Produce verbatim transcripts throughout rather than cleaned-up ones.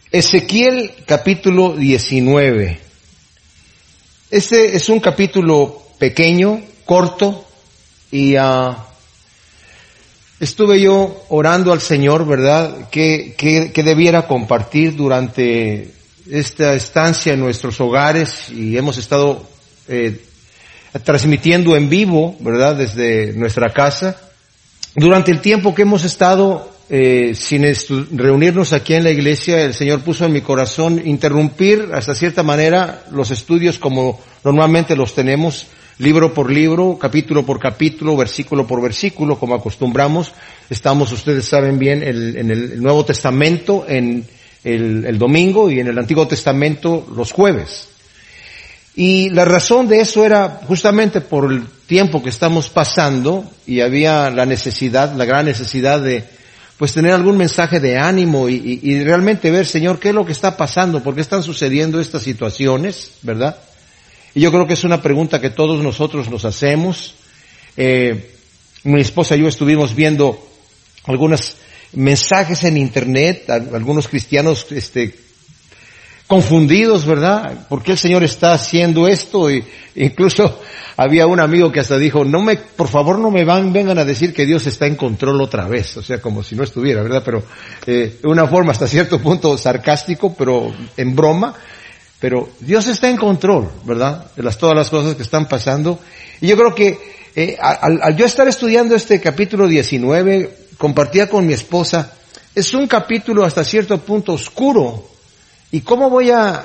Ezequiel capítulo diecinueve. Este es un capítulo pequeño, corto, y uh, estuve yo orando al Señor, ¿verdad?, que, que, que debiera compartir durante esta estancia en nuestros hogares, y hemos estado eh, transmitiendo en vivo, ¿verdad?, desde nuestra casa. Durante el tiempo que hemos estado eh, sin estu- reunirnos aquí en la iglesia, el Señor puso en mi corazón interrumpir hasta cierta manera los estudios como normalmente los tenemos, libro por libro, capítulo por capítulo, versículo por versículo, como acostumbramos. Estamos, ustedes saben bien, el, en el Nuevo Testamento en el, el domingo y en el Antiguo Testamento los jueves. Y la razón de eso era justamente por el tiempo que estamos pasando, y había la necesidad, la gran necesidad de pues tener algún mensaje de ánimo y, y, y realmente ver, Señor, qué es lo que está pasando, por qué están sucediendo estas situaciones, ¿verdad? Y yo creo que es una pregunta que todos nosotros nos hacemos. Eh, mi esposa y yo estuvimos viendo algunos mensajes en internet, algunos cristianos este confundidos, ¿verdad? ¿Por qué el Señor está haciendo esto? Y incluso había un amigo que hasta dijo, no me, por favor no me van, vengan a decir que Dios está en control otra vez. O sea, como si no estuviera, ¿verdad? Pero, eh, de una forma hasta cierto punto sarcástico, pero en broma. Pero Dios está en control, ¿verdad?, de las, todas las cosas que están pasando. Y yo creo que, eh, al, al yo estar estudiando este capítulo diecinueve, compartía con mi esposa, es un capítulo hasta cierto punto oscuro. ¿Y cómo voy a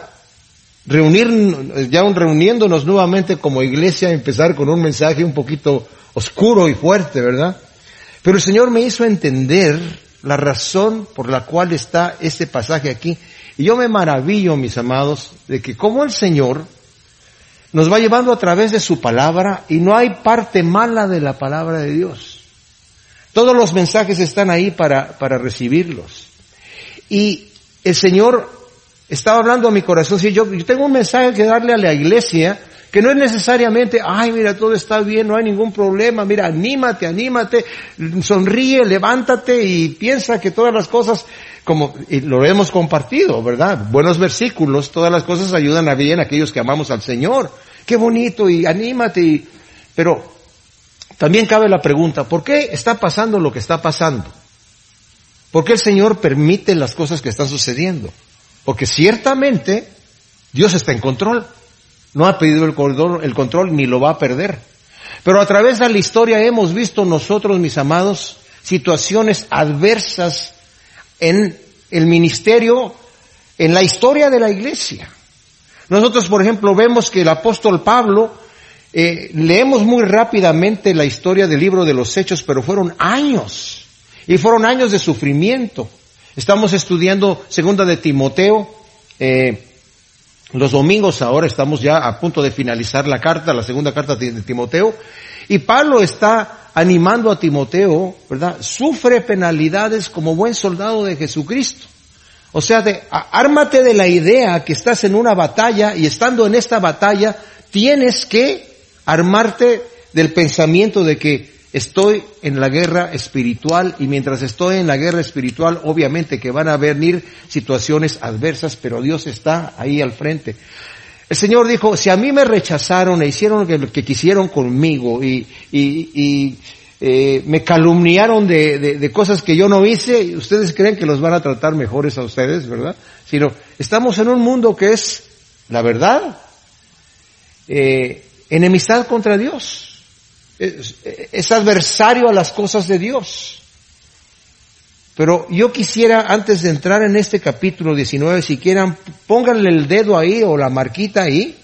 reunir, ya reuniéndonos nuevamente como iglesia, empezar con un mensaje un poquito oscuro y fuerte, ¿verdad? Pero el Señor me hizo entender la razón por la cual está este pasaje aquí. Y yo me maravillo, mis amados, de que como el Señor nos va llevando a través de su palabra, y no hay parte mala de la palabra de Dios. Todos los mensajes están ahí para, para recibirlos. Y el Señor estaba hablando a mi corazón, si yo, yo tengo un mensaje que darle a la iglesia, que no es necesariamente, ay, mira, todo está bien, no hay ningún problema, mira, anímate, anímate, sonríe, levántate y piensa que todas las cosas, como y lo hemos compartido, ¿verdad? Buenos versículos, todas las cosas ayudan a bien a aquellos que amamos al Señor. Qué bonito, y anímate, y, pero también cabe la pregunta, ¿por qué está pasando lo que está pasando? ¿Por qué el Señor permite las cosas que están sucediendo? Porque ciertamente Dios está en control. No ha perdido el control, el control ni lo va a perder. Pero a través de la historia hemos visto nosotros, mis amados, situaciones adversas en el ministerio, en la historia de la iglesia. Nosotros, por ejemplo, vemos que el apóstol Pablo, eh, leemos muy rápidamente la historia del libro de los Hechos, pero fueron años, y fueron años de sufrimiento. Estamos estudiando segunda de Timoteo, eh, los domingos ahora, estamos ya a punto de finalizar la carta, la segunda carta de Timoteo, y Pablo está animando a Timoteo, ¿verdad? Sufre penalidades como buen soldado de Jesucristo. O sea, de, a, ármate de la idea que estás en una batalla, y estando en esta batalla tienes que armarte del pensamiento de que estoy en la guerra espiritual, y mientras estoy en la guerra espiritual, obviamente que van a venir situaciones adversas, pero Dios está ahí al frente. El Señor dijo, si a mí me rechazaron e hicieron lo que quisieron conmigo, y, y, y eh, me calumniaron de, de, de cosas que yo no hice, ¿ustedes creen que los van a tratar mejores a ustedes, verdad? Sino, estamos en un mundo que es, la verdad, eh, enemistad contra Dios. Es, es adversario a las cosas de Dios. Pero yo quisiera, antes de entrar en este capítulo diecinueve, si quieran, pónganle el dedo ahí o la marquita ahí.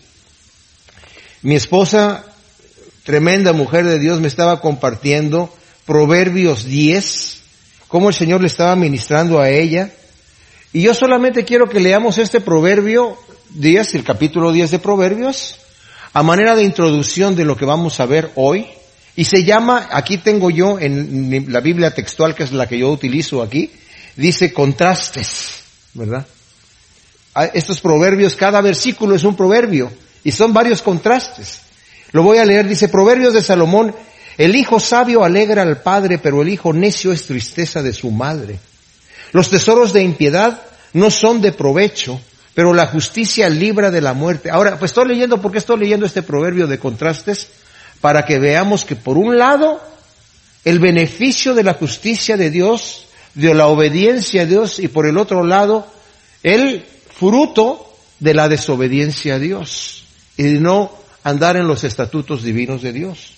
Mi esposa, tremenda mujer de Dios, me estaba compartiendo Proverbios diez, cómo el Señor le estaba ministrando a ella. Y yo solamente quiero que leamos este Proverbio diez, el capítulo diez de Proverbios, a manera de introducción de lo que vamos a ver hoy. Y se llama, aquí tengo yo en la Biblia textual, que es la que yo utilizo aquí, dice contrastes, ¿verdad? Estos proverbios, cada versículo es un proverbio, y son varios contrastes. Lo voy a leer, dice, Proverbios de Salomón, el hijo sabio alegra al padre, pero el hijo necio es tristeza de su madre. Los tesoros de impiedad no son de provecho, pero la justicia libra de la muerte. Ahora, pues estoy leyendo, ¿por qué estoy leyendo este proverbio de contrastes? Para que veamos que por un lado, el beneficio de la justicia de Dios, de la obediencia a Dios, y por el otro lado, el fruto de la desobediencia a Dios, y de no andar en los estatutos divinos de Dios.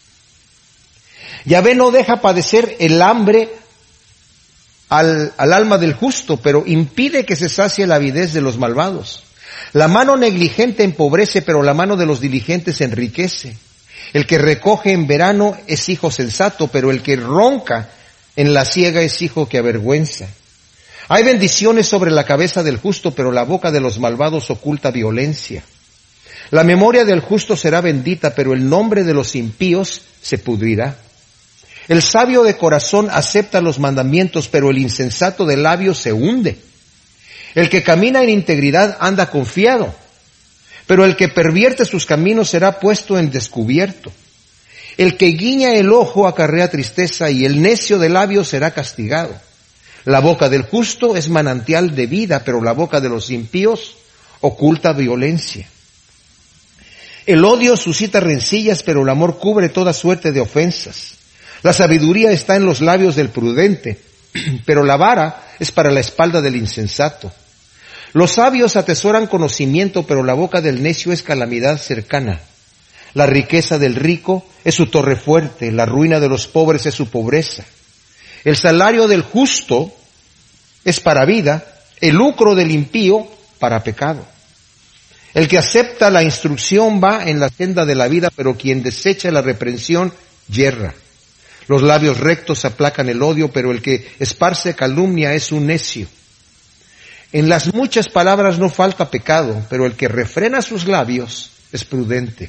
Yahvé no deja padecer el hambre al, al alma del justo, pero impide que se sacie la avidez de los malvados. La mano negligente empobrece, pero la mano de los diligentes enriquece. El que recoge en verano es hijo sensato, pero el que ronca en la siega es hijo que avergüenza. Hay bendiciones sobre la cabeza del justo, pero la boca de los malvados oculta violencia. La memoria del justo será bendita, pero el nombre de los impíos se pudrirá. El sabio de corazón acepta los mandamientos, pero el insensato de labios se hunde. El que camina en integridad anda confiado, pero el que pervierte sus caminos será puesto en descubierto. El que guiña el ojo acarrea tristeza, y el necio de labios será castigado. La boca del justo es manantial de vida, pero la boca de los impíos oculta violencia. El odio suscita rencillas, pero el amor cubre toda suerte de ofensas. La sabiduría está en los labios del prudente, pero la vara es para la espalda del insensato. Los sabios atesoran conocimiento, pero la boca del necio es calamidad cercana. La riqueza del rico es su torre fuerte, la ruina de los pobres es su pobreza. El salario del justo es para vida, el lucro del impío para pecado. El que acepta la instrucción va en la senda de la vida, pero quien desecha la reprensión yerra. Los labios rectos aplacan el odio, pero el que esparce calumnia es un necio. En las muchas palabras no falta pecado, pero el que refrena sus labios es prudente.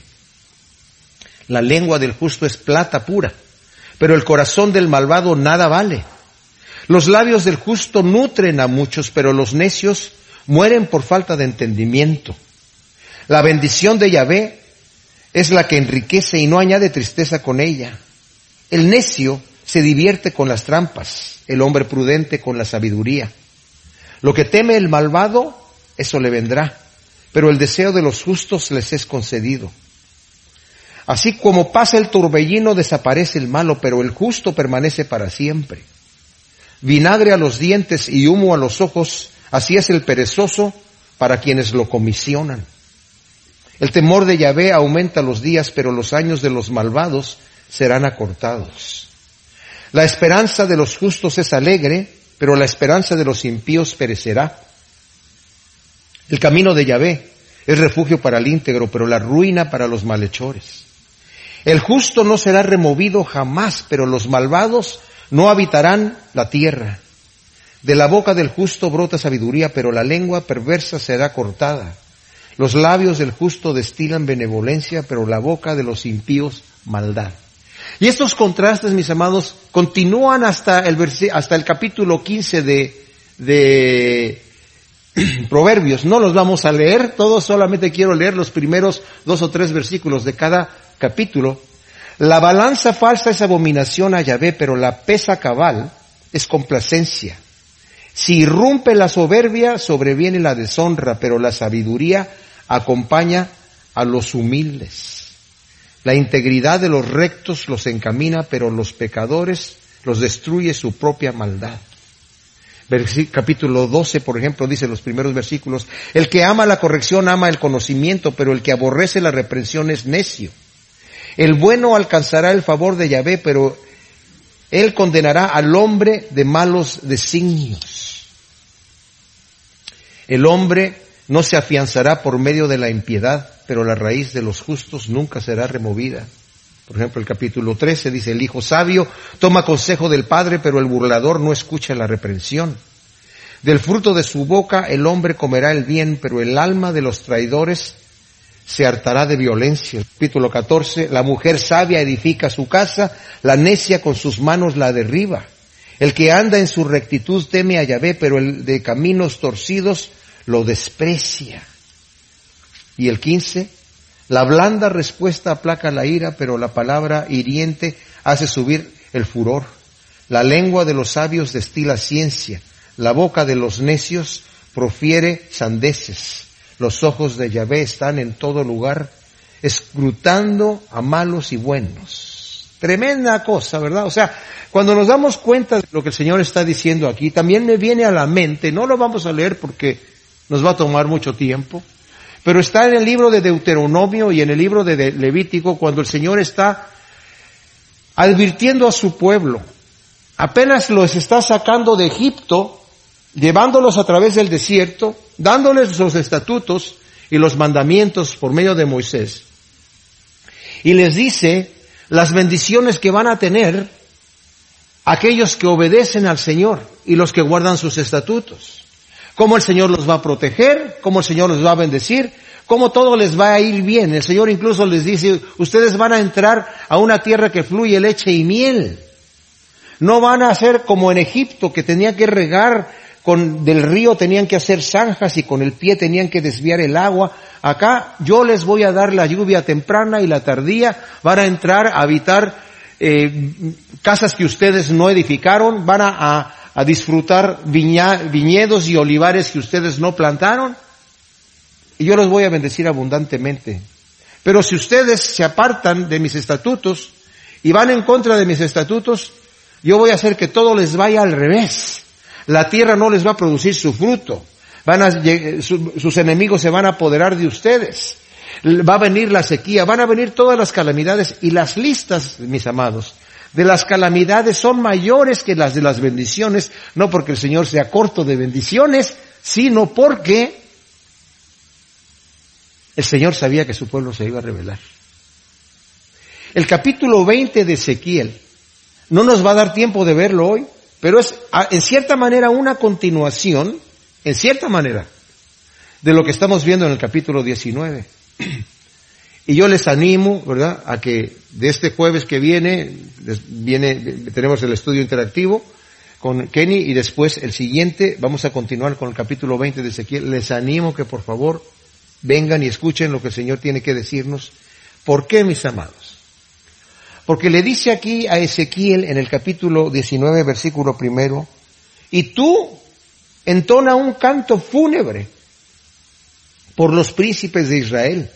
La lengua del justo es plata pura, pero el corazón del malvado nada vale. Los labios del justo nutren a muchos, pero los necios mueren por falta de entendimiento. La bendición de Yahvé es la que enriquece y no añade tristeza con ella. El necio se divierte con las trampas, el hombre prudente con la sabiduría. Lo que teme el malvado, eso le vendrá, pero el deseo de los justos les es concedido. Así como pasa el torbellino, desaparece el malo, pero el justo permanece para siempre. Vinagre a los dientes y humo a los ojos, así es el perezoso para quienes lo comisionan. El temor de Yahvé aumenta los días, pero los años de los malvados serán acortados. La esperanza de los justos es alegre, pero la esperanza de los impíos perecerá. El camino de Yahvé es refugio para el íntegro, pero la ruina para los malhechores. El justo no será removido jamás, pero los malvados no habitarán la tierra. De la boca del justo brota sabiduría, pero la lengua perversa será cortada. Los labios del justo destilan benevolencia, pero la boca de los impíos maldad. Y estos contrastes, mis amados, continúan hasta el versi- hasta el capítulo quince de, de Proverbios. No los vamos a leer todos, solamente quiero leer los primeros dos o tres versículos de cada capítulo. La balanza falsa es abominación a Yahvé, pero la pesa cabal es complacencia. Si irrumpe la soberbia, sobreviene la deshonra, pero la sabiduría acompaña a los humildes. La integridad de los rectos los encamina, pero los pecadores los destruye su propia maldad. Versículo, capítulo doce, por ejemplo, dice los primeros versículos: el que ama la corrección ama el conocimiento, pero el que aborrece la reprensión es necio. El bueno alcanzará el favor de Yahvé, pero él condenará al hombre de malos designios. El hombre no se afianzará por medio de la impiedad, pero la raíz de los justos nunca será removida. Por ejemplo, el capítulo trece dice: el hijo sabio toma consejo del padre, pero el burlador no escucha la reprensión. Del fruto de su boca el hombre comerá el bien, pero el alma de los traidores se hartará de violencia. El capítulo catorce, la mujer sabia edifica su casa, la necia con sus manos la derriba. El que anda en su rectitud teme a Yahvé, pero el de caminos torcidos lo desprecia. Y el quince, la blanda respuesta aplaca la ira, pero la palabra hiriente hace subir el furor. La lengua de los sabios destila ciencia, la boca de los necios profiere sandeces. Los ojos de Yahvé están en todo lugar, escrutando a malos y buenos. Tremenda cosa, ¿verdad? O sea, cuando nos damos cuenta de lo que el Señor está diciendo aquí, también me viene a la mente, no lo vamos a leer porque nos va a tomar mucho tiempo, pero está en el libro de Deuteronomio y en el libro de Levítico, cuando el Señor está advirtiendo a su pueblo. Apenas los está sacando de Egipto, llevándolos a través del desierto, dándoles los estatutos y los mandamientos por medio de Moisés. Y les dice las bendiciones que van a tener aquellos que obedecen al Señor y los que guardan sus estatutos. Cómo el Señor los va a proteger, cómo el Señor los va a bendecir, cómo todo les va a ir bien. El Señor incluso les dice, ustedes van a entrar a una tierra que fluye leche y miel. No van a ser como en Egipto, que tenían que regar con del río, tenían que hacer zanjas y con el pie tenían que desviar el agua. Acá yo les voy a dar la lluvia temprana y la tardía, van a entrar a habitar eh, casas que ustedes no edificaron, van a, a, a disfrutar viña, viñedos y olivares que ustedes no plantaron, y yo los voy a bendecir abundantemente. Pero si ustedes se apartan de mis estatutos y van en contra de mis estatutos, yo voy a hacer que todo les vaya al revés. La tierra no les va a producir su fruto. Van a, su, sus enemigos se van a apoderar de ustedes. Va a venir la sequía, van a venir todas las calamidades, y las listas, mis amados, de las calamidades son mayores que las de las bendiciones, no porque el Señor sea corto de bendiciones, sino porque el Señor sabía que su pueblo se iba a rebelar. El capítulo veinte de Ezequiel, no nos va a dar tiempo de verlo hoy, pero es en cierta manera una continuación, en cierta manera, de lo que estamos viendo en el capítulo diecinueve. Y yo les animo, ¿verdad?, a que de este jueves que viene, viene, tenemos el estudio interactivo con Kenny, y después el siguiente vamos a continuar con el capítulo veinte de Ezequiel. Les animo que por favor vengan y escuchen lo que el Señor tiene que decirnos. ¿Por qué, mis amados? Porque le dice aquí a Ezequiel en el capítulo diecinueve, versículo primero, y tú entona un canto fúnebre por los príncipes de Israel,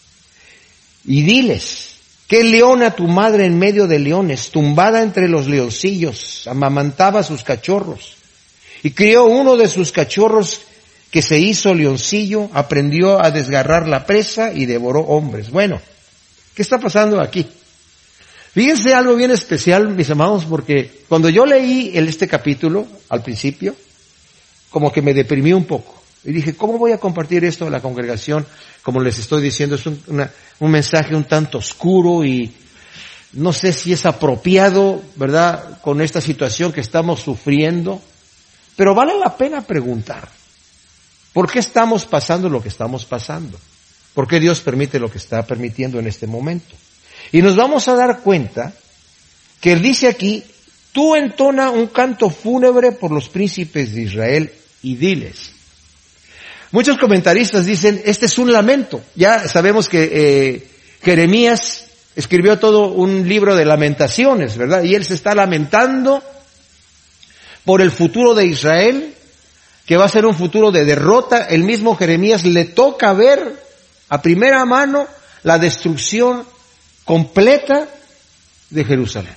y diles, qué leona tu madre en medio de leones, tumbada entre los leoncillos, amamantaba a sus cachorros, y crió uno de sus cachorros que se hizo leoncillo, aprendió a desgarrar la presa y devoró hombres. Bueno, ¿qué está pasando aquí? Fíjense algo bien especial, mis amados, porque cuando yo leí el, este capítulo, al principio, como que me deprimí un poco. Y dije, ¿cómo voy a compartir esto a la congregación? Como les estoy diciendo, es un, una, un mensaje un tanto oscuro y no sé si es apropiado, ¿verdad?, con esta situación que estamos sufriendo. Pero vale la pena preguntar, ¿por qué estamos pasando lo que estamos pasando? ¿Por qué Dios permite lo que está permitiendo en este momento? Y nos vamos a dar cuenta que Él dice aquí, tú entona un canto fúnebre por los príncipes de Israel y diles. Muchos comentaristas dicen, este es un lamento. Ya sabemos que eh, Jeremías escribió todo un libro de lamentaciones, ¿verdad? Y él se está lamentando por el futuro de Israel, que va a ser un futuro de derrota. El mismo Jeremías le toca ver a primera mano la destrucción completa de Jerusalén.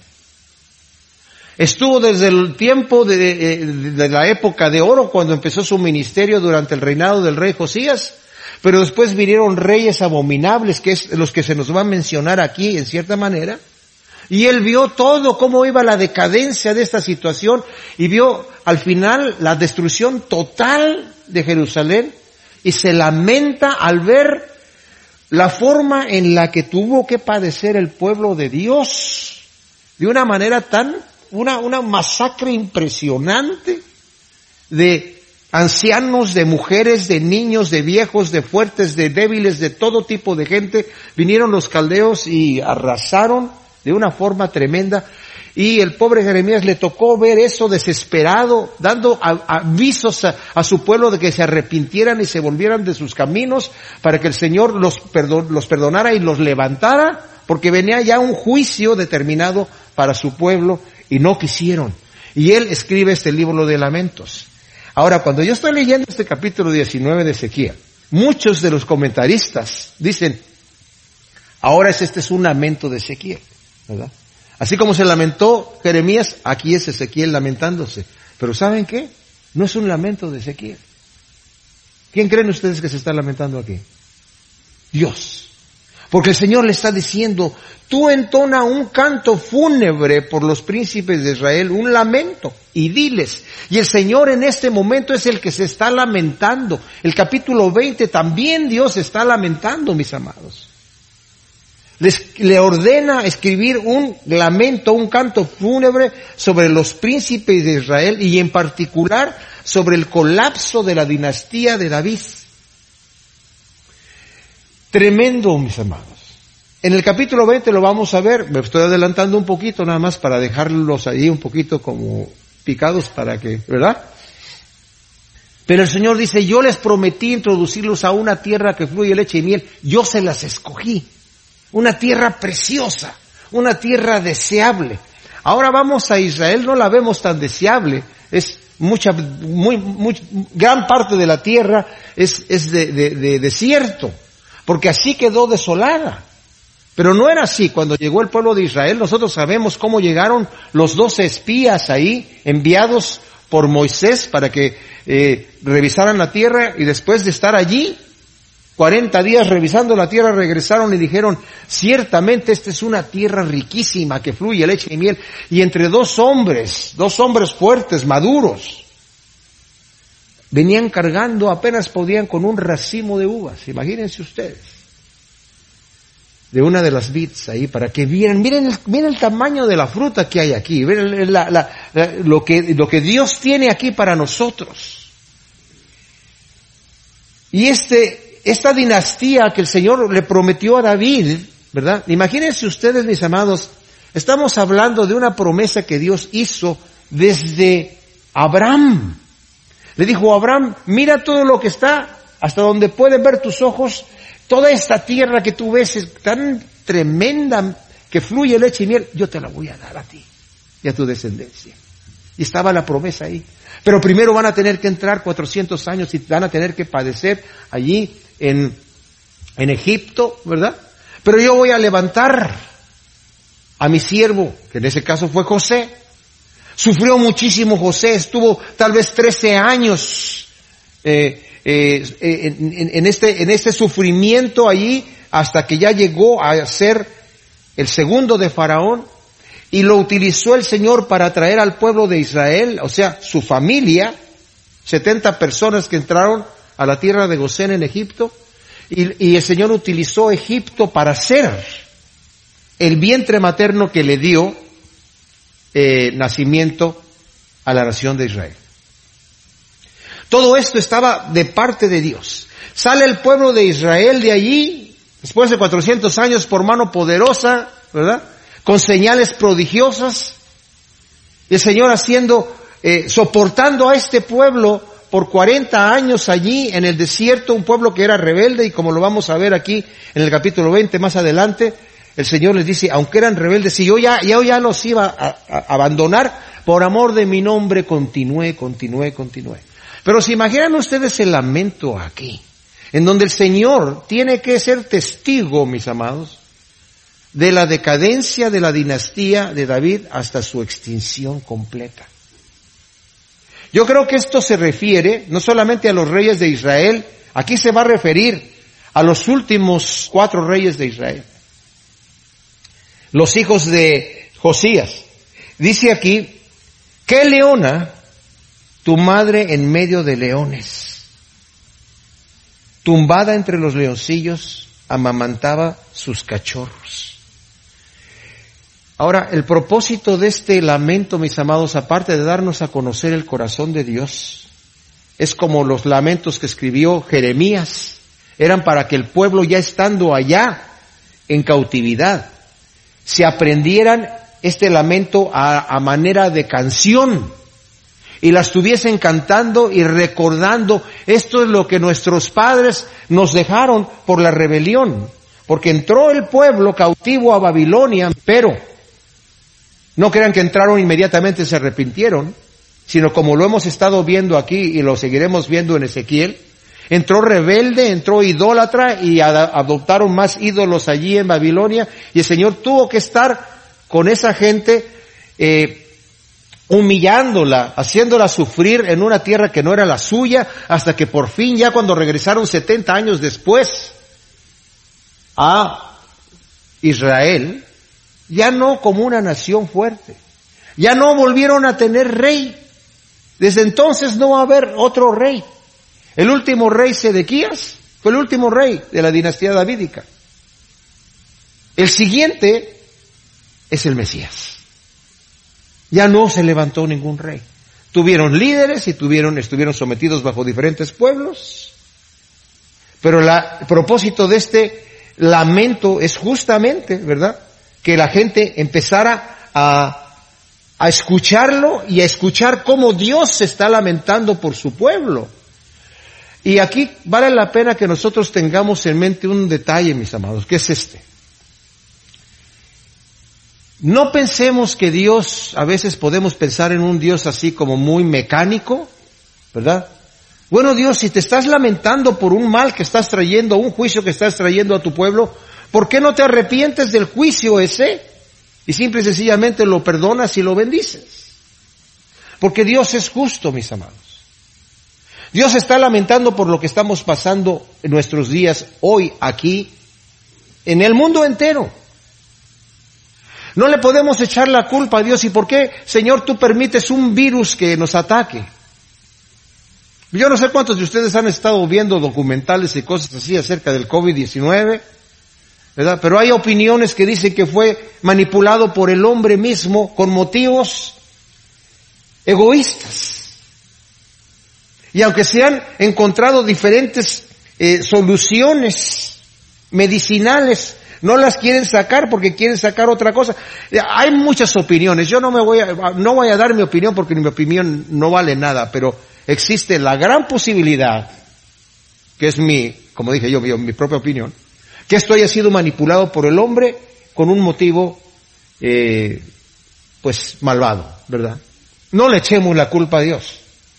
Estuvo desde el tiempo de, de, de la época de oro, cuando empezó su ministerio durante el reinado del rey Josías, pero después vinieron reyes abominables, que es los que se nos va a mencionar aquí en cierta manera, y él vio todo, cómo iba la decadencia de esta situación, y vio al final la destrucción total de Jerusalén, y se lamenta al ver la forma en la que tuvo que padecer el pueblo de Dios, de una manera tan, una, una masacre impresionante de ancianos, de mujeres, de niños, de viejos, de fuertes, de débiles, de todo tipo de gente. Vinieron los caldeos y arrasaron de una forma tremenda. Y el pobre Jeremías le tocó ver eso desesperado, dando avisos a, a su pueblo de que se arrepintieran y se volvieran de sus caminos para que el Señor los, perdon, los perdonara y los levantara, porque venía ya un juicio determinado para su pueblo y no quisieron. Y él escribe este libro de lamentos. Ahora, cuando yo estoy leyendo este capítulo diecinueve de Ezequiel, muchos de los comentaristas dicen, ahora es, este es un lamento de Ezequiel, ¿verdad? Así como se lamentó Jeremías, aquí es Ezequiel lamentándose. Pero ¿saben qué? No es un lamento de Ezequiel. ¿Quién creen ustedes que se está lamentando aquí? Dios. Porque el Señor le está diciendo, tú entona un canto fúnebre por los príncipes de Israel, un lamento, y diles. Y el Señor en este momento es el que se está lamentando. El capítulo veinte también Dios está lamentando, mis amados. Les, le ordena escribir un lamento, un canto fúnebre sobre los príncipes de Israel y en particular sobre el colapso de la dinastía de David. Tremendo, mis amados. En el capítulo veinte lo vamos a ver, me estoy adelantando un poquito nada más para dejarlos ahí un poquito como picados para que, ¿verdad? Pero el Señor dice, yo les prometí introducirlos a una tierra que fluye leche y miel, yo se las escogí. Una tierra preciosa, una tierra deseable. Ahora vamos a Israel, no la vemos tan deseable, es mucha, muy, muy, gran parte de la tierra es, es de, de, de desierto, porque así quedó desolada. Pero no era así. Cuando llegó el pueblo de Israel, nosotros sabemos cómo llegaron los doce espías ahí, enviados por Moisés para que eh, revisaran la tierra, y después de estar allí cuarenta días revisando la tierra, regresaron y dijeron, ciertamente esta es una tierra riquísima que fluye leche y miel. Y entre dos hombres, dos hombres fuertes, maduros, venían cargando, apenas podían, con un racimo de uvas. Imagínense ustedes, de una de las vides ahí, para que vieran, miren el, miren el tamaño de la fruta que hay aquí, miren la, la, la, lo que, lo que Dios tiene aquí para nosotros. Y este, esta dinastía que el Señor le prometió a David, ¿verdad? Imagínense ustedes, mis amados, estamos hablando de una promesa que Dios hizo desde Abraham. Le dijo a Abraham, mira todo lo que está, hasta donde pueden ver tus ojos, toda esta tierra que tú ves es tan tremenda que fluye leche y miel, yo te la voy a dar a ti y a tu descendencia. Y estaba la promesa ahí. Pero primero van a tener que entrar cuatrocientos años y van a tener que padecer allí en, en Egipto, ¿verdad? Pero yo voy a levantar a mi siervo, que en ese caso fue José. Sufrió muchísimo José, estuvo tal vez trece años eh, eh, en, en, en, este, en este sufrimiento allí, hasta que ya llegó a ser el segundo de Faraón, y lo utilizó el Señor para traer al pueblo de Israel, o sea, su familia, setenta personas que entraron a la tierra de Gosén en Egipto, y, y el Señor utilizó Egipto para ser el vientre materno que le dio eh, nacimiento a la nación de Israel. Todo esto estaba de parte de Dios. Sale el pueblo de Israel de allí, después de cuatrocientos años, por mano poderosa, ¿verdad?, con señales prodigiosas, y el Señor haciendo, eh, soportando a este pueblo por cuarenta años allí en el desierto, un pueblo que era rebelde, y como lo vamos a ver aquí en el capítulo veinte más adelante, el Señor les dice, aunque eran rebeldes, y yo ya, yo ya los iba a, a abandonar, por amor de mi nombre continué, continué, continué. Pero se imaginan ustedes el lamento aquí, en donde el Señor tiene que ser testigo, mis amados, de la decadencia de la dinastía de David hasta su extinción completa. Yo creo que esto se refiere no solamente a los reyes de Israel, aquí se va a referir a los últimos cuatro reyes de Israel, los hijos de Josías. Dice aquí, ¿qué leona tu madre en medio de leones? Tumbada entre los leoncillos, amamantaba sus cachorros. Ahora, el propósito de este lamento, mis amados, aparte de darnos a conocer el corazón de Dios, es como los lamentos que escribió Jeremías, eran para que el pueblo, ya estando allá en cautividad, se aprendieran este lamento a, a manera de canción, y la estuviesen cantando y recordando, esto es lo que nuestros padres nos dejaron por la rebelión, porque entró el pueblo cautivo a Babilonia, pero no crean que entraron inmediatamente y se arrepintieron. sino como lo hemos estado viendo aquí y lo seguiremos viendo en Ezequiel, entró rebelde, entró idólatra y ad- adoptaron más ídolos allí en Babilonia, y el Señor tuvo que estar con esa gente eh, humillándola, haciéndola sufrir en una tierra que no era la suya, hasta que por fin, ya cuando regresaron setenta años después a Israel, ya no como una nación fuerte, ya no volvieron a tener rey. Desde entonces no va a haber otro rey. El último rey, Sedequías, fue el último rey de la dinastía davídica. El siguiente es el Mesías. Ya no se levantó ningún rey. Tuvieron líderes y tuvieron, estuvieron sometidos bajo diferentes pueblos. Pero la, el propósito de este lamento es justamente, ¿verdad?, que la gente empezara a, a escucharlo y a escuchar cómo Dios se está lamentando por su pueblo. Y aquí vale la pena que nosotros tengamos en mente un detalle, mis amados, que es este. No pensemos que Dios, a veces podemos pensar en un Dios así como muy mecánico, ¿verdad? Bueno, Dios, si te estás lamentando por un mal que estás trayendo, un juicio que estás trayendo a tu pueblo, ¿por qué no te arrepientes del juicio ese? Y simple y sencillamente lo perdonas y lo bendices. Porque Dios es justo, mis amados. Dios está lamentando por lo que estamos pasando en nuestros días hoy, aquí, en el mundo entero. No le podemos echar la culpa a Dios. ¿Y por qué, Señor, tú permites un virus que nos ataque? Yo no sé cuántos de ustedes han estado viendo documentales y cosas así acerca del COVID diecinueve, ¿verdad? Pero hay opiniones que dicen que fue manipulado por el hombre mismo con motivos egoístas. Y aunque se han encontrado diferentes eh, soluciones medicinales, no las quieren sacar porque quieren sacar otra cosa. Hay muchas opiniones. Yo no me voy a, no voy a dar mi opinión porque mi opinión no vale nada, pero existe la gran posibilidad, que es mi, como dije yo, mi, mi propia opinión, que esto haya sido manipulado por el hombre con un motivo, eh, pues malvado, ¿verdad? No le echemos la culpa a Dios.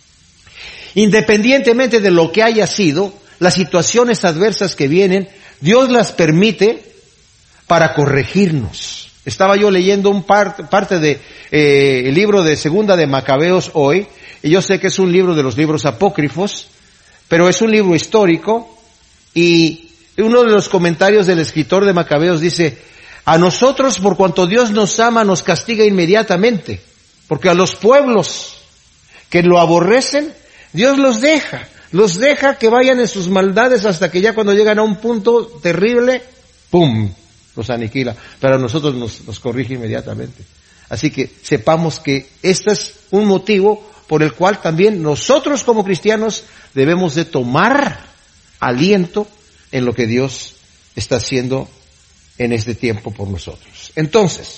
Independientemente de lo que haya sido, las situaciones adversas que vienen, Dios las permite para corregirnos. Estaba yo leyendo un par, parte de eh, el libro de Segunda de Macabeos hoy, y yo sé que es un libro de los libros apócrifos, pero es un libro histórico, y uno de los comentarios del escritor de Macabeos dice: a nosotros, por cuanto Dios nos ama, nos castiga inmediatamente, porque a los pueblos que lo aborrecen, Dios los deja, los deja que vayan en sus maldades hasta que ya cuando llegan a un punto terrible, ¡pum!, los aniquila, pero a nosotros nos, nos corrige inmediatamente. Así que sepamos que este es un motivo por el cual también nosotros como cristianos debemos de tomar aliento en lo que Dios está haciendo en este tiempo por nosotros. Entonces,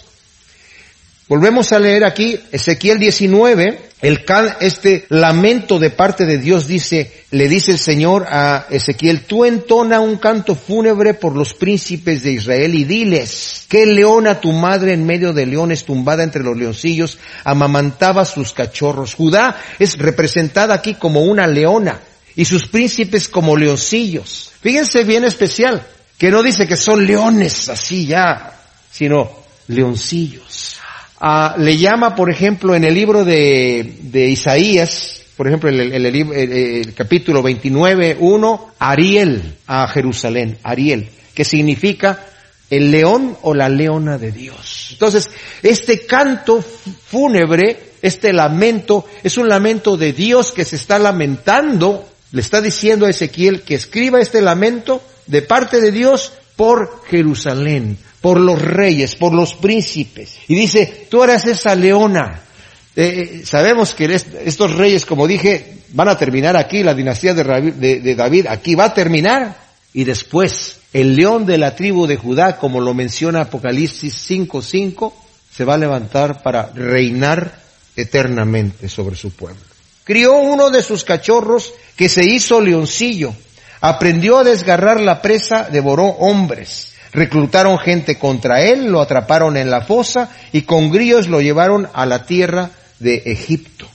volvemos a leer aquí Ezequiel diecinueve, el este lamento de parte de Dios dice, le dice el Señor a Ezequiel: tú entona un canto fúnebre por los príncipes de Israel y diles, que leona tu madre en medio de leones, tumbada entre los leoncillos, amamantaba sus cachorros. Judá es representada aquí como una leona y sus príncipes como leoncillos. Fíjense bien especial, que no dice que son leones así ya, sino leoncillos. Ah, le llama, por ejemplo, en el libro de, de Isaías, por ejemplo, en el, el, el, el, el capítulo veintinueve, uno, Ariel, a Jerusalén, Ariel, que significa el león o la leona de Dios. Entonces, este canto fúnebre, este lamento, es un lamento de Dios que se está lamentando, le está diciendo a Ezequiel que escriba este lamento de parte de Dios por Jerusalén, por los reyes, por los príncipes. Y dice, tú eras esa leona. Eh, sabemos que estos reyes, como dije, van a terminar aquí, la dinastía de, de, de David, aquí va a terminar. Y después, el león de la tribu de Judá, como lo menciona Apocalipsis cinco cinco, se va a levantar para reinar eternamente sobre su pueblo. Crió uno de sus cachorros que se hizo leoncillo. Aprendió a desgarrar la presa, devoró hombres. Reclutaron gente contra él, lo atraparon en la fosa y con grillos lo llevaron a la tierra de Egipto.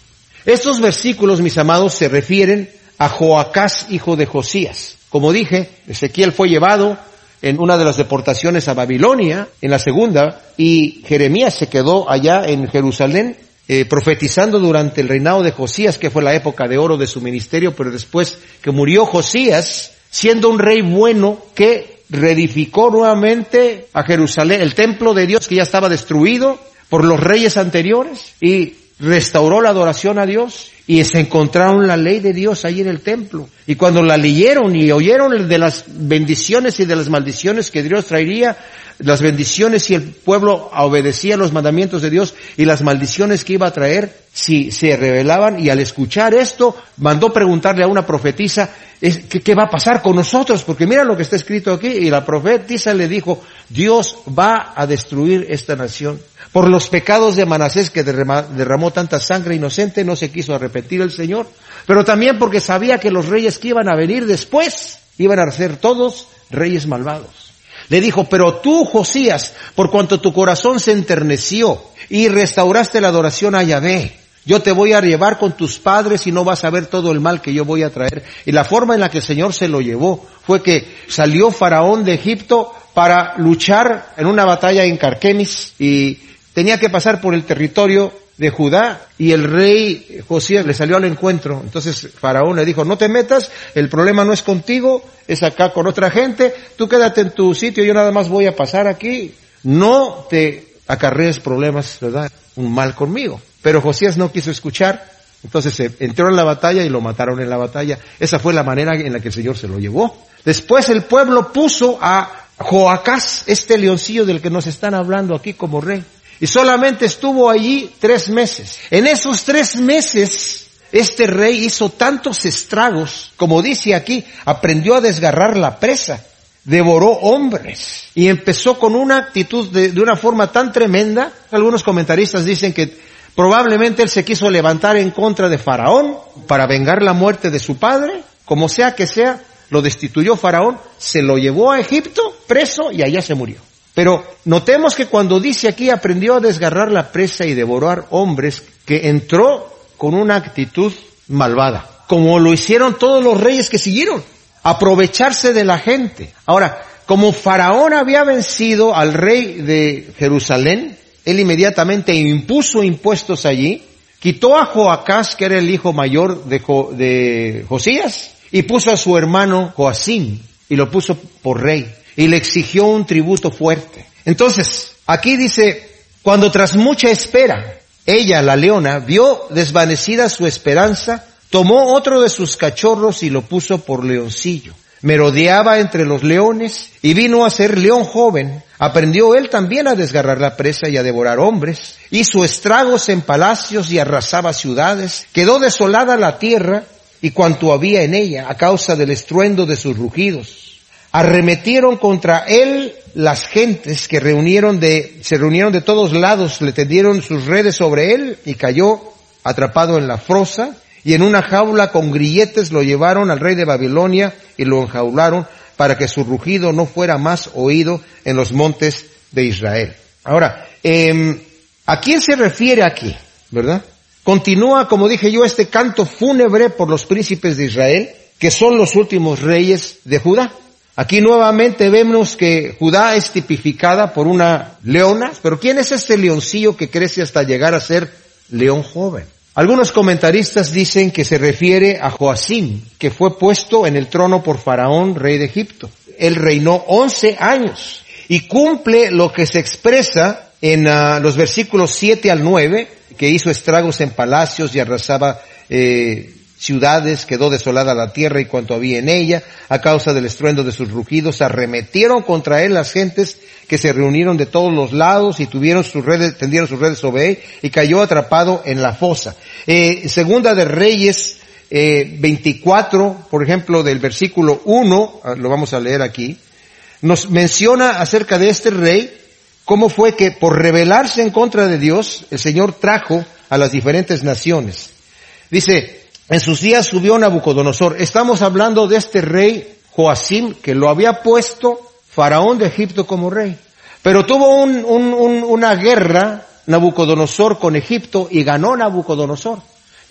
Estos versículos, mis amados, se refieren a Joacás, hijo de Josías. Como dije, Ezequiel fue llevado en una de las deportaciones a Babilonia, en la segunda, y Jeremías se quedó allá en Jerusalén, eh, profetizando durante el reinado de Josías, que fue la época de oro de su ministerio, pero después que murió Josías, siendo un rey bueno que reedificó nuevamente a Jerusalén, el templo de Dios que ya estaba destruido por los reyes anteriores, y restauró la adoración a Dios, y se encontraron la ley de Dios ahí en el templo. Y cuando la leyeron y oyeron de las bendiciones y de las maldiciones que Dios traería, las bendiciones si el pueblo obedecía los mandamientos de Dios y las maldiciones que iba a traer si se rebelaban, y al escuchar esto, mandó preguntarle a una profetisa, ¿qué, qué va a pasar con nosotros? Porque mira lo que está escrito aquí, y la profetisa le dijo, Dios va a destruir esta nación. Por los pecados de Manasés, que derramó tanta sangre inocente, no se quiso arrepentir el Señor, pero también porque sabía que los reyes que iban a venir después iban a ser todos reyes malvados. Le dijo, pero tú, Josías, por cuanto tu corazón se enterneció y restauraste la adoración a Yahvé, yo te voy a llevar con tus padres y no vas a ver todo el mal que yo voy a traer. Y la forma en la que el Señor se lo llevó fue que salió Faraón de Egipto para luchar en una batalla en Carquemis, y tenía que pasar por el territorio de Judá, y el rey Josías le salió al encuentro. Entonces Faraón le dijo, no te metas, el problema no es contigo, es acá con otra gente, tú quédate en tu sitio, yo nada más voy a pasar aquí, no te acarrees problemas, ¿verdad? Un mal conmigo. Pero Josías no quiso escuchar, entonces se entró en la batalla y lo mataron en la batalla. Esa fue la manera en la que el Señor se lo llevó. Después el pueblo puso a Joacás, este leoncillo del que nos están hablando aquí, como rey. Y solamente estuvo allí tres meses. En esos tres meses, este rey hizo tantos estragos, como dice aquí, aprendió a desgarrar la presa, devoró hombres, y empezó con una actitud de, de una forma tan tremenda. Algunos comentaristas dicen que probablemente él se quiso levantar en contra de Faraón para vengar la muerte de su padre. Como sea que sea, lo destituyó Faraón, se lo llevó a Egipto preso y allá se murió. Pero notemos que cuando dice aquí aprendió a desgarrar la presa y devorar hombres, que entró con una actitud malvada, como lo hicieron todos los reyes que siguieron, aprovecharse de la gente. Ahora, como Faraón había vencido al rey de Jerusalén, él inmediatamente impuso impuestos allí, quitó a Joacás, que era el hijo mayor de, Jo, de Josías, y puso a su hermano Joacim, y lo puso por rey. Y le exigió un tributo fuerte. Entonces, aquí dice, cuando tras mucha espera, ella, la leona, vio desvanecida su esperanza, tomó otro de sus cachorros y lo puso por leoncillo. Merodeaba entre los leones y vino a ser león joven. Aprendió él también a desgarrar la presa y a devorar hombres. Hizo estragos en palacios y arrasaba ciudades. Quedó desolada la tierra y cuanto había en ella a causa del estruendo de sus rugidos. Arremetieron contra él las gentes que reunieron de, se reunieron de todos lados, le tendieron sus redes sobre él y cayó atrapado en la fosa, y en una jaula con grilletes lo llevaron al rey de Babilonia y lo enjaularon para que su rugido no fuera más oído en los montes de Israel. Ahora, eh, ¿a quién se refiere aquí? ¿Verdad? Continúa, como dije yo, este canto fúnebre por los príncipes de Israel, que son los últimos reyes de Judá. Aquí nuevamente vemos que Judá es tipificada por una leona, pero ¿quién es este leoncillo que crece hasta llegar a ser león joven? Algunos comentaristas dicen que se refiere a Joacim, que fue puesto en el trono por Faraón, rey de Egipto. Él reinó once años y cumple lo que se expresa en uh, los versículos siete al nueve, que hizo estragos en palacios y arrasaba eh, ciudades, quedó desolada la tierra y cuanto había en ella, a causa del estruendo de sus rugidos, arremetieron contra él las gentes que se reunieron de todos los lados y tuvieron sus redes, tendieron sus redes sobre él y cayó atrapado en la fosa. Eh, segunda de Reyes, eh, veinticuatro, por ejemplo, del versículo uno, lo vamos a leer aquí, nos menciona acerca de este rey, cómo fue que por rebelarse en contra de Dios, el Señor trajo a las diferentes naciones. Dice, en sus días subió Nabucodonosor. Estamos hablando de este rey Joacim, que lo había puesto Faraón de Egipto como rey. Pero tuvo un, un, un, una guerra Nabucodonosor con Egipto y ganó Nabucodonosor.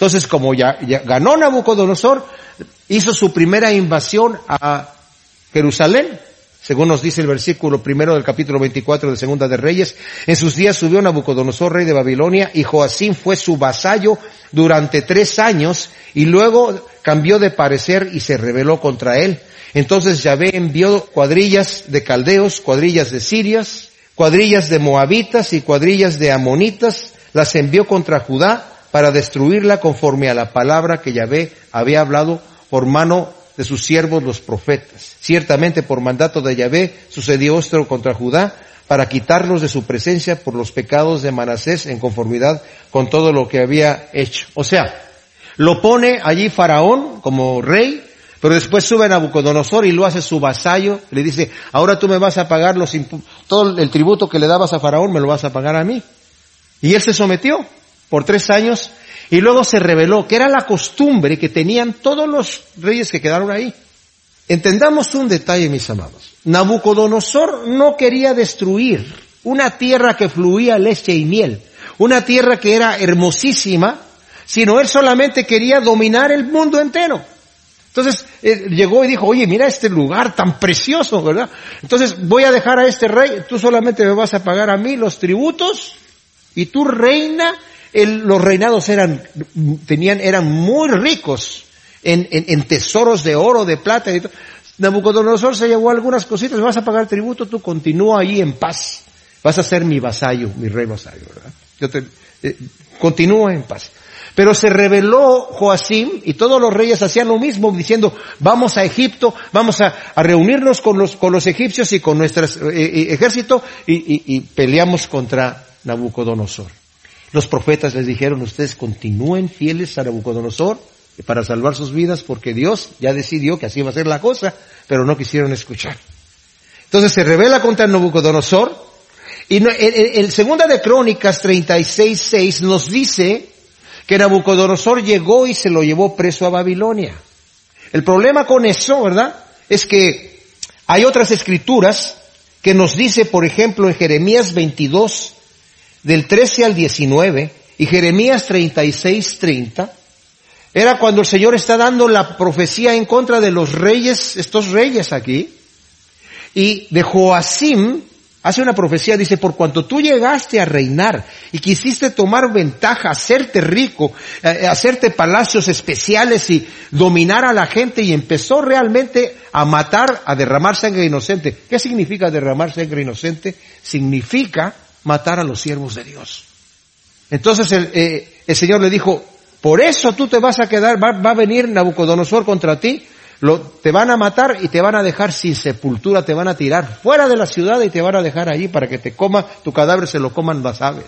Entonces, como ya, ya ganó Nabucodonosor, hizo su primera invasión a Jerusalén. Según nos dice el versículo primero del capítulo veinticuatro de Segunda de Reyes, en sus días subió Nabucodonosor, rey de Babilonia, y Joacim fue su vasallo durante tres años, y luego cambió de parecer y se rebeló contra él. Entonces Yahvé envió cuadrillas de caldeos, cuadrillas de sirias, cuadrillas de moabitas y cuadrillas de amonitas, las envió contra Judá para destruirla conforme a la palabra que Yahvé había hablado por mano de sus siervos los profetas. Ciertamente por mandato de Yahvé sucedió esto contra Judá para quitarlos de su presencia por los pecados de Manasés en conformidad con todo lo que había hecho. O sea, lo pone allí Faraón como rey, pero después sube a Nabucodonosor y lo hace su vasallo. Le dice, ahora tú me vas a pagar los impu- todo el tributo que le dabas a Faraón, me lo vas a pagar a mí. Y él se sometió por tres años y luego se rebeló, que era la costumbre que tenían todos los reyes que quedaron ahí. Entendamos un detalle, mis amados. Nabucodonosor no quería destruir una tierra que fluía leche y miel, una tierra que era hermosísima, sino él solamente quería dominar el mundo entero. Entonces eh, llegó y dijo, oye, mira este lugar tan precioso, ¿verdad? Entonces voy a dejar a este rey, tú solamente me vas a pagar a mí los tributos, y tú reina. El, los reinados eran, tenían, eran muy ricos en, en, en tesoros de oro, de plata y todo. Nabucodonosor se llevó algunas cositas, me vas a pagar tributo, tú continúa ahí en paz. Vas a ser mi vasallo, mi rey vasallo, ¿verdad? Yo te, eh, continúa en paz. Pero se rebeló Joacim y todos los reyes hacían lo mismo, diciendo, vamos a Egipto, vamos a, a reunirnos con los, con los egipcios y con nuestro eh, ejército y, y, y peleamos contra Nabucodonosor. Los profetas les dijeron, ustedes continúen fieles a Nabucodonosor para salvar sus vidas porque Dios ya decidió que así va a ser la cosa, pero no quisieron escuchar. Entonces se rebela contra Nabucodonosor y en el Segunda de Crónicas treinta y seis seis nos dice que Nabucodonosor llegó y se lo llevó preso a Babilonia. El problema con eso, ¿verdad?, es que hay otras escrituras que nos dice, por ejemplo, en Jeremías veintidós, del trece al diecinueve, y Jeremías treinta y seis treinta, era cuando el Señor está dando la profecía en contra de los reyes, estos reyes aquí, y de Joacim, hace una profecía, dice, por cuanto tú llegaste a reinar y quisiste tomar ventaja, hacerte rico, eh, hacerte palacios especiales y dominar a la gente, y empezó realmente a matar, a derramar sangre inocente. ¿Qué significa derramar sangre inocente? Significa matar a los siervos de Dios. Entonces el, eh, el Señor le dijo, por eso tú te vas a quedar, va, va a venir Nabucodonosor contra ti, lo, te van a matar y te van a dejar sin sepultura, te van a tirar fuera de la ciudad y te van a dejar allí para que te coma, tu cadáver se lo coman las aves.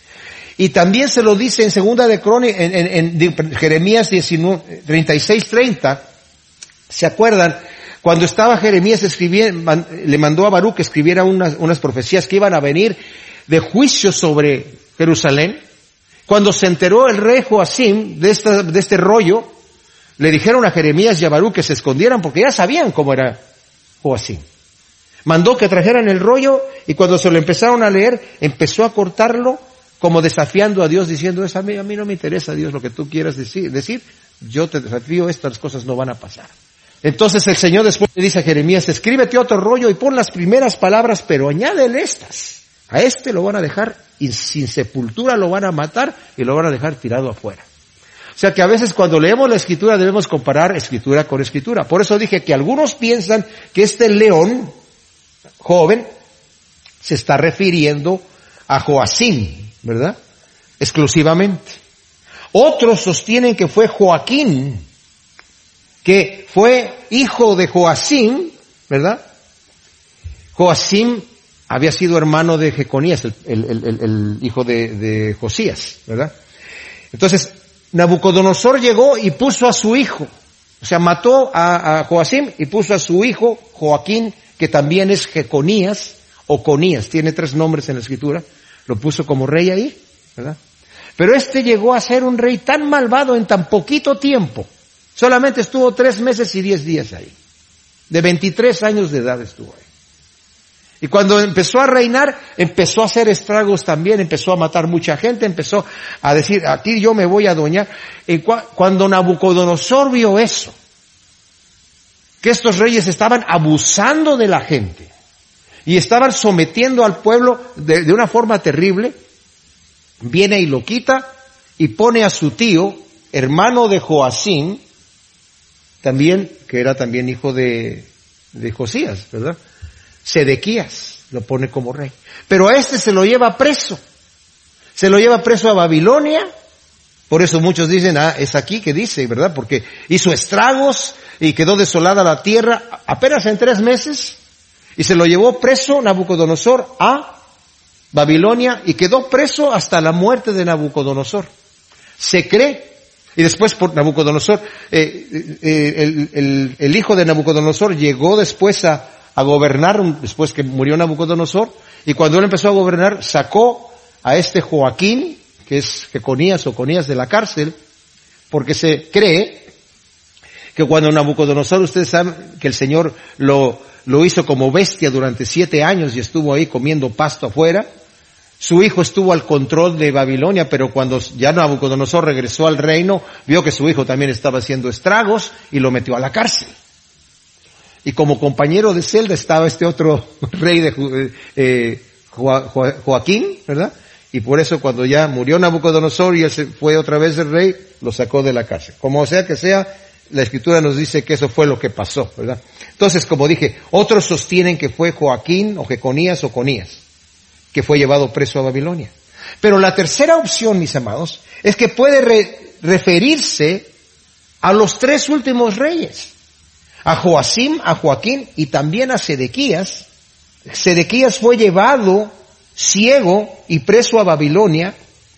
Y también se lo dice en Segunda de Crónicas, en, en, en Jeremías treinta y seis treinta, ¿se acuerdan? Cuando estaba Jeremías escribiendo, le mandó a Baruch que escribiera unas, unas profecías que iban a venir de juicio sobre Jerusalén. Cuando se enteró el rey Joacim de, esta, de este rollo, le dijeron a Jeremías y a Baruch que se escondieran porque ya sabían cómo era Joacim. Mandó que trajeran el rollo y cuando se lo empezaron a leer, empezó a cortarlo como desafiando a Dios, diciendo, a mí, a mí no me interesa, Dios, lo que tú quieras decir, decir, yo te desafío, estas cosas no van a pasar. Entonces el Señor después le dice a Jeremías, escríbete otro rollo y pon las primeras palabras, pero añádele estas. A este lo van a dejar y sin sepultura lo van a matar y lo van a dejar tirado afuera. O sea que a veces cuando leemos la Escritura debemos comparar Escritura con Escritura. Por eso dije que algunos piensan que este león joven se está refiriendo a Joacim, ¿verdad? Exclusivamente. Otros sostienen que fue Joaquín, que fue hijo de Joacim, ¿verdad? Joacim había sido hermano de Jeconías, el, el, el, el hijo de, de Josías, ¿verdad? Entonces, Nabucodonosor llegó y puso a su hijo, o sea, mató a, a Joacim y puso a su hijo Joaquín, que también es Jeconías o Conías, tiene tres nombres en la Escritura, lo puso como rey ahí, ¿verdad? Pero este llegó a ser un rey tan malvado en tan poquito tiempo, solamente estuvo tres meses y diez días ahí, de veintitrés años de edad estuvo ahí. Y cuando empezó a reinar, empezó a hacer estragos también, empezó a matar mucha gente, empezó a decir, aquí yo me voy a adueñar. Y cuando Nabucodonosor vio eso, que estos reyes estaban abusando de la gente y estaban sometiendo al pueblo de, de una forma terrible, viene y lo quita y pone a su tío, hermano de Joacim, también, que era también hijo de, de Josías, ¿verdad? Sedequías lo pone como rey. Pero a este se lo lleva preso. Se lo lleva preso a Babilonia. Por eso muchos dicen, ah, es aquí que dice, ¿verdad? Porque hizo estragos y quedó desolada la tierra apenas en tres meses. Y se lo llevó preso Nabucodonosor a Babilonia y quedó preso hasta la muerte de Nabucodonosor. Se cree. Y después por Nabucodonosor, eh, eh, el, el, el hijo de Nabucodonosor llegó después a a gobernar, después que murió Nabucodonosor, y cuando él empezó a gobernar, sacó a este Joaquín, que es Jeconías o Conías de la cárcel, porque se cree que cuando Nabucodonosor, ustedes saben que el Señor lo, lo hizo como bestia durante siete años y estuvo ahí comiendo pasto afuera, su hijo estuvo al control de Babilonia, pero cuando ya Nabucodonosor regresó al reino, vio que su hijo también estaba haciendo estragos y lo metió a la cárcel. Y como compañero de celda estaba este otro rey de eh, Jo, Jo, Joaquín, ¿verdad? Y por eso cuando ya murió Nabucodonosor y él se fue otra vez el rey, lo sacó de la cárcel. Como sea que sea, la Escritura nos dice que eso fue lo que pasó, ¿verdad? Entonces, como dije, otros sostienen que fue Joaquín o Jeconías o Conías, que fue llevado preso a Babilonia. Pero la tercera opción, mis amados, es que puede re, referirse a los tres últimos reyes. A Joacim, a Joaquín y también a Sedequías. Sedequías fue llevado ciego y preso a Babilonia.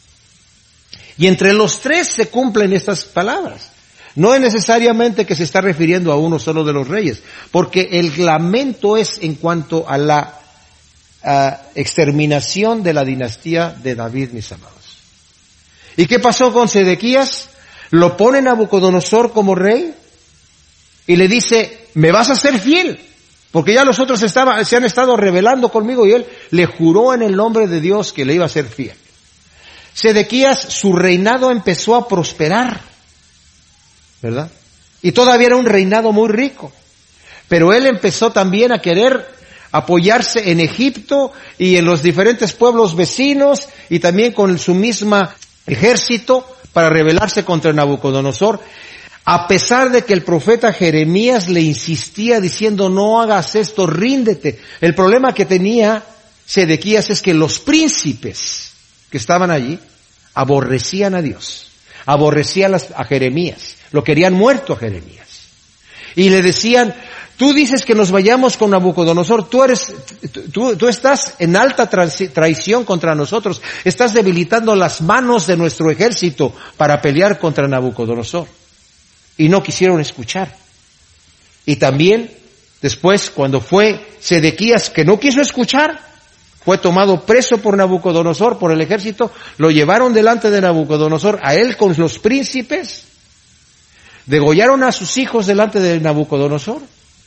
Y entre los tres se cumplen estas palabras. No es necesariamente que se está refiriendo a uno solo de los reyes, porque el lamento es en cuanto a la uh, exterminación de la dinastía de David, mis amados. ¿Y qué pasó con Sedequías? Lo pone Nabucodonosor como rey. Y le dice, me vas a ser fiel, porque ya los otros estaban, se han estado rebelando conmigo, y él le juró en el nombre de Dios que le iba a ser fiel. Sedequías, su reinado empezó a prosperar, ¿verdad? Y todavía era un reinado muy rico, pero él empezó también a querer apoyarse en Egipto y en los diferentes pueblos vecinos y también con su misma ejército para rebelarse contra Nabucodonosor. A pesar de que el profeta Jeremías le insistía diciendo, no hagas esto, ríndete. El problema que tenía Sedequías es que los príncipes que estaban allí aborrecían a Dios, aborrecían a Jeremías, lo querían muerto a Jeremías. Y le decían, tú dices que nos vayamos con Nabucodonosor, tú eres, tú, tú estás en alta traición contra nosotros, estás debilitando las manos de nuestro ejército para pelear contra Nabucodonosor. Y no quisieron escuchar. Y también, después, cuando fue Sedequías que no quiso escuchar, fue tomado preso por Nabucodonosor, por el ejército, lo llevaron delante de Nabucodonosor, a él con los príncipes, degollaron a sus hijos delante de Nabucodonosor,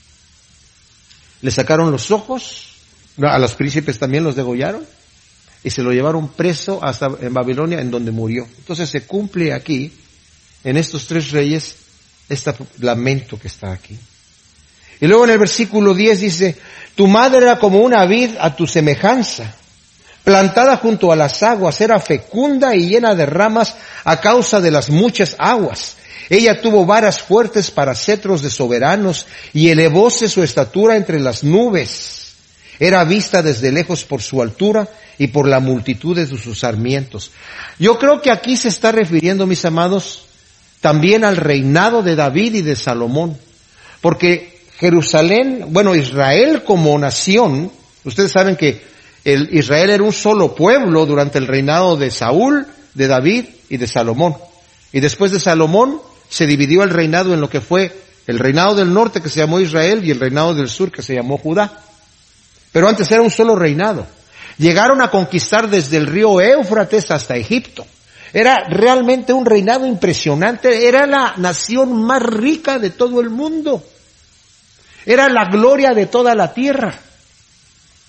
le sacaron los ojos, a los príncipes también los degollaron, y se lo llevaron preso hasta en Babilonia, en donde murió. Entonces se cumple aquí, en estos tres reyes, este lamento que está aquí. Y luego en el versículo diez dice, tu madre era como una vid a tu semejanza, plantada junto a las aguas, era fecunda y llena de ramas a causa de las muchas aguas. Ella tuvo varas fuertes para cetros de soberanos y elevóse su estatura entre las nubes. Era vista desde lejos por su altura y por la multitud de sus sarmientos. Yo creo que aquí se está refiriendo, mis amados, también al reinado de David y de Salomón, porque Jerusalén, bueno, Israel como nación, ustedes saben que el Israel era un solo pueblo durante el reinado de Saúl, de David y de Salomón. Y después de Salomón se dividió el reinado en lo que fue el reinado del norte, que se llamó Israel, y el reinado del sur, que se llamó Judá. Pero antes era un solo reinado. Llegaron a conquistar desde el río Éufrates hasta Egipto. Era realmente un reinado impresionante, era la nación más rica de todo el mundo, era la gloria de toda la tierra.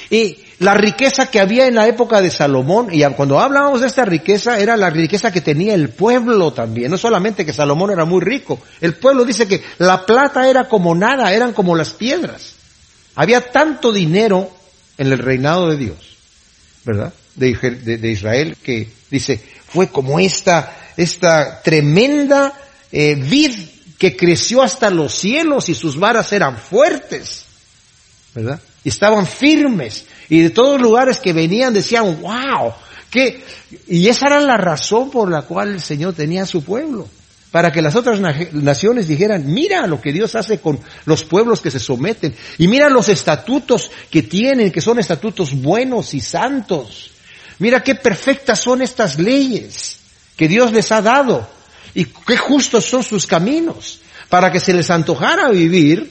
Y la riqueza que había en la época de Salomón, y cuando hablábamos de esta riqueza, era la riqueza que tenía el pueblo también. No solamente que Salomón era muy rico. El pueblo dice que la plata era como nada, eran como las piedras. Había tanto dinero en el reinado de Dios, ¿verdad? De, de, de Israel, que dice, fue como esta, esta tremenda eh, vid que creció hasta los cielos y sus varas eran fuertes, ¿verdad? Y estaban firmes. Y de todos los lugares que venían decían, wow, que, y esa era la razón por la cual el Señor tenía a su pueblo. Para que las otras naciones dijeran, mira lo que Dios hace con los pueblos que se someten. Y mira los estatutos que tienen, que son estatutos buenos y santos. Mira qué perfectas son estas leyes que Dios les ha dado. Y qué justos son sus caminos. Para que se les antojara vivir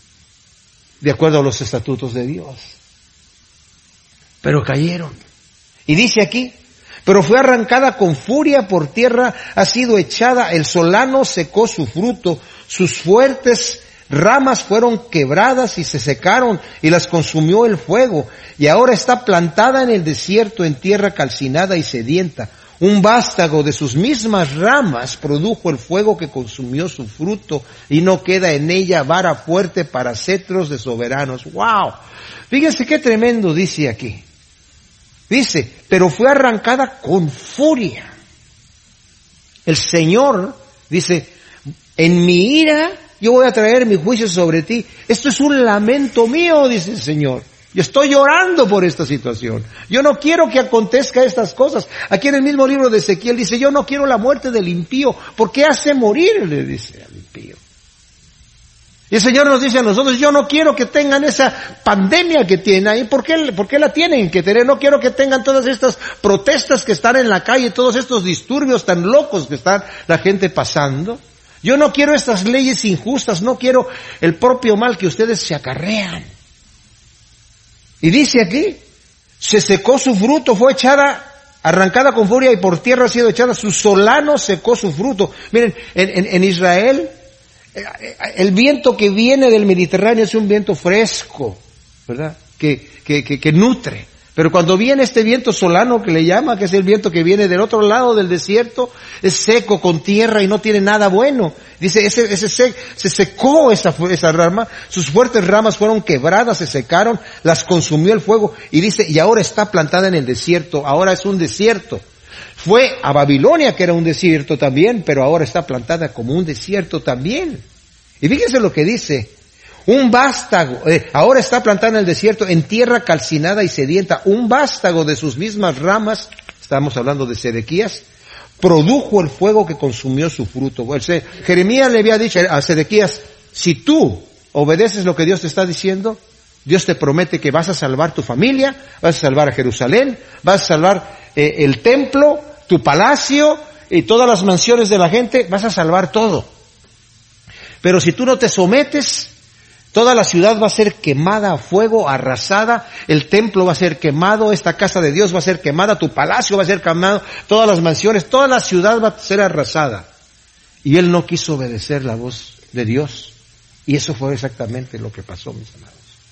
de acuerdo a los estatutos de Dios. Pero cayeron. Y dice aquí, pero fue arrancada con furia por tierra, ha sido echada, el solano secó su fruto, sus fuertes ramas fueron quebradas y se secaron y las consumió el fuego, y ahora está plantada en el desierto en tierra calcinada y sedienta. Un vástago de sus mismas ramas produjo el fuego que consumió su fruto, y no queda en ella vara fuerte para cetros de soberanos. ¡Wow! Fíjense qué tremendo dice aquí. Dice, pero fue arrancada con furia. El Señor dice, en mi ira yo voy a traer mi juicio sobre ti. Esto es un lamento mío, dice el Señor. Yo estoy llorando por esta situación. Yo no quiero que acontezca estas cosas. Aquí en el mismo libro de Ezequiel dice, yo no quiero la muerte del impío. ¿Por qué hace morir? Le dice al impío. Y el Señor nos dice a nosotros, yo no quiero que tengan esa pandemia que tienen ahí. ¿Por qué, ¿Por qué la tienen que tener? No quiero que tengan todas estas protestas que están en la calle, todos estos disturbios tan locos que está la gente pasando. Yo no quiero estas leyes injustas, no quiero el propio mal que ustedes se acarrean. Y dice aquí, se secó su fruto, fue echada, arrancada con furia y por tierra ha sido echada, su solano secó su fruto. Miren, en, en, en Israel, el viento que viene del Mediterráneo es un viento fresco, ¿verdad? Que, que, que, que nutre. Pero cuando viene este viento solano que le llama, que es el viento que viene del otro lado del desierto, es seco, con tierra y no tiene nada bueno. Dice, ese, ese se, se secó esa, esa rama, sus fuertes ramas fueron quebradas, se secaron, las consumió el fuego. Y dice, y ahora está plantada en el desierto, ahora es un desierto. Fue a Babilonia, que era un desierto también, pero ahora está plantada como un desierto también. Y fíjense lo que dice, un vástago, eh, ahora está plantada en el desierto, en tierra calcinada y sedienta, un vástago de sus mismas ramas, estamos hablando de Sedequías, produjo el fuego que consumió su fruto. Bueno, Jeremías le había dicho a Sedequías, si tú obedeces lo que Dios te está diciendo, Dios te promete que vas a salvar tu familia, vas a salvar a Jerusalén, vas a salvar eh, el templo, tu palacio y todas las mansiones de la gente, vas a salvar todo. Pero si tú no te sometes, toda la ciudad va a ser quemada a fuego, arrasada, el templo va a ser quemado, esta casa de Dios va a ser quemada, tu palacio va a ser quemado, todas las mansiones, toda la ciudad va a ser arrasada. Y él no quiso obedecer la voz de Dios. Y eso fue exactamente lo que pasó, mis amados.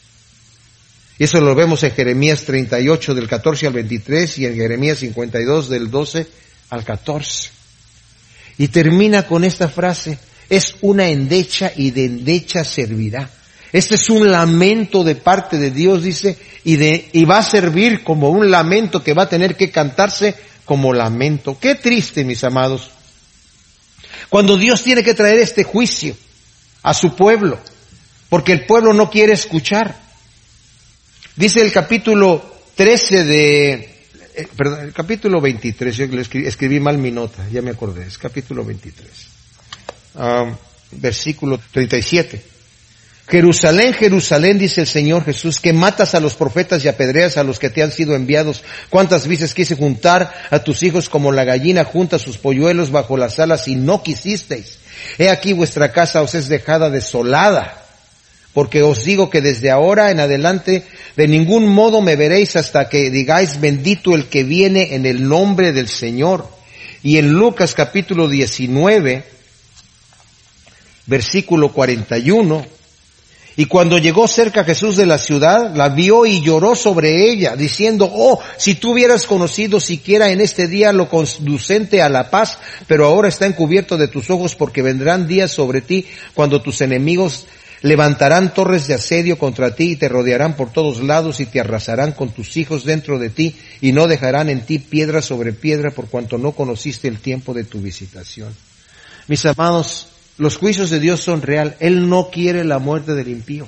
Y eso lo vemos en Jeremías treinta y ocho del catorce al veintitrés y en Jeremías cincuenta y dos del doce al catorce. Y termina con esta frase, es una endecha y de endecha servirá. Este es un lamento de parte de Dios, dice, y, de, y va a servir como un lamento que va a tener que cantarse como lamento. Qué triste, mis amados, cuando Dios tiene que traer este juicio a su pueblo, porque el pueblo no quiere escuchar. Dice el capítulo trece de, eh, perdón, el capítulo veintitrés, yo escribí, escribí mal mi nota, ya me acordé, es capítulo veintitrés, um, versículo treinta y siete. Jerusalén, Jerusalén, dice el Señor Jesús, que matas a los profetas y apedreas a los que te han sido enviados. Cuántas veces quise juntar a tus hijos como la gallina junta sus polluelos bajo las alas y no quisisteis. He aquí vuestra casa os es dejada desolada. Porque os digo que desde ahora en adelante de ningún modo me veréis hasta que digáis bendito el que viene en el nombre del Señor. Y en Lucas capítulo diecinueve, versículo cuarenta y uno, Y cuando llegó cerca Jesús de la ciudad, la vio y lloró sobre ella, diciendo, oh, si tú hubieras conocido siquiera en este día lo conducente a la paz, pero ahora está encubierto de tus ojos, porque vendrán días sobre ti cuando tus enemigos levantarán torres de asedio contra ti y te rodearán por todos lados y te arrasarán con tus hijos dentro de ti y no dejarán en ti piedra sobre piedra por cuanto no conociste el tiempo de tu visitación. Mis amados, los juicios de Dios son real. Él no quiere la muerte del impío.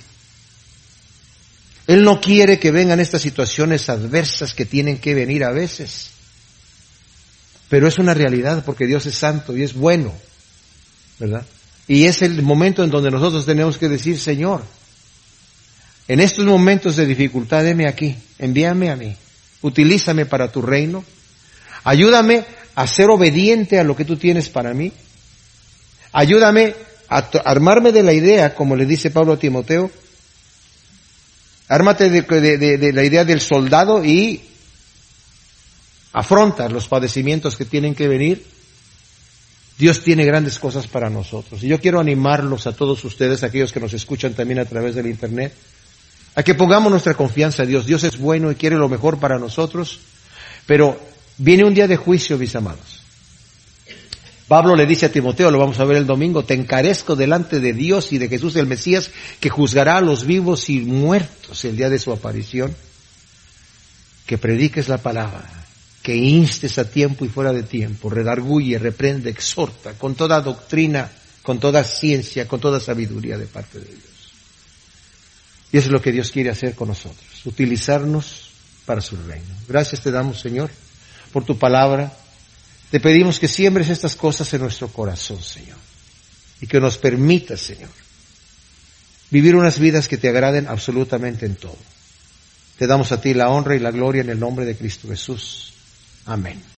Él no quiere que vengan estas situaciones adversas que tienen que venir a veces. Pero es una realidad porque Dios es santo y es bueno, ¿verdad? Y es el momento en donde nosotros tenemos que decir, Señor, en estos momentos de dificultad, heme aquí, envíame a mí, utilízame para tu reino, ayúdame a ser obediente a lo que tú tienes para mí. Ayúdame a t- armarme de la idea, como le dice Pablo a Timoteo, ármate de, de, de, de la idea del soldado y afronta los padecimientos que tienen que venir. Dios tiene grandes cosas para nosotros. Y yo quiero animarlos a todos ustedes, aquellos que nos escuchan también a través del internet, a que pongamos nuestra confianza en Dios. Dios es bueno y quiere lo mejor para nosotros, pero viene un día de juicio, mis amados. Pablo le dice a Timoteo, lo vamos a ver el domingo, te encarezco delante de Dios y de Jesús el Mesías, que juzgará a los vivos y muertos el día de su aparición, que prediques la palabra, que instes a tiempo y fuera de tiempo, redarguye, reprende, exhorta, con toda doctrina, con toda ciencia, con toda sabiduría de parte de Dios. Y eso es lo que Dios quiere hacer con nosotros, utilizarnos para su reino. Gracias te damos, Señor, por tu palabra. Te pedimos que siembres estas cosas en nuestro corazón, Señor, y que nos permitas, Señor, vivir unas vidas que te agraden absolutamente en todo. Te damos a ti la honra y la gloria en el nombre de Cristo Jesús. Amén.